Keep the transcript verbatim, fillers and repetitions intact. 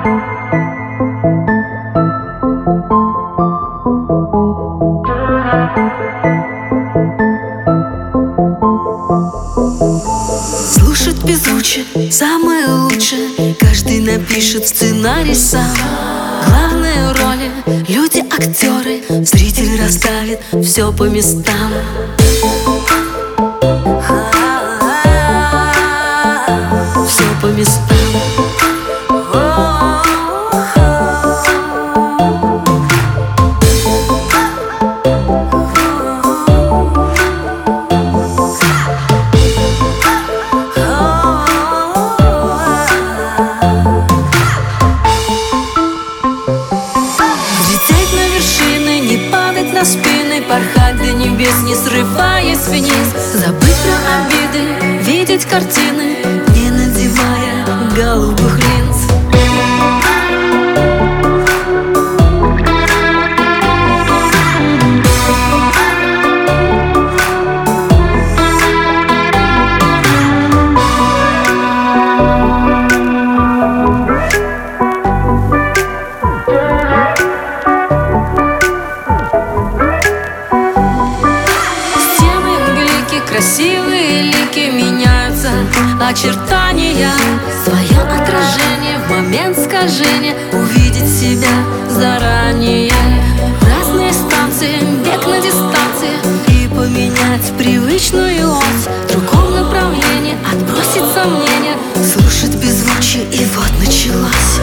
Слушать беззвучие самое лучшее. Каждый напишет сценарий сам. Главные роли, люди, актеры. Зритель расставит все по местам. Все по местам. На спины порхать до небес, не срываясь вниз. Забыть про обиды, видеть картины, не надевая голубых линз. Красивые лики меняются, очертания, свое отражение в момент скольжения. Увидеть себя заранее. Разные станции, бег на дистанции. И поменять привычную ось в другом направлении. Отбросить сомнения, слушать беззвучие, и вот началось.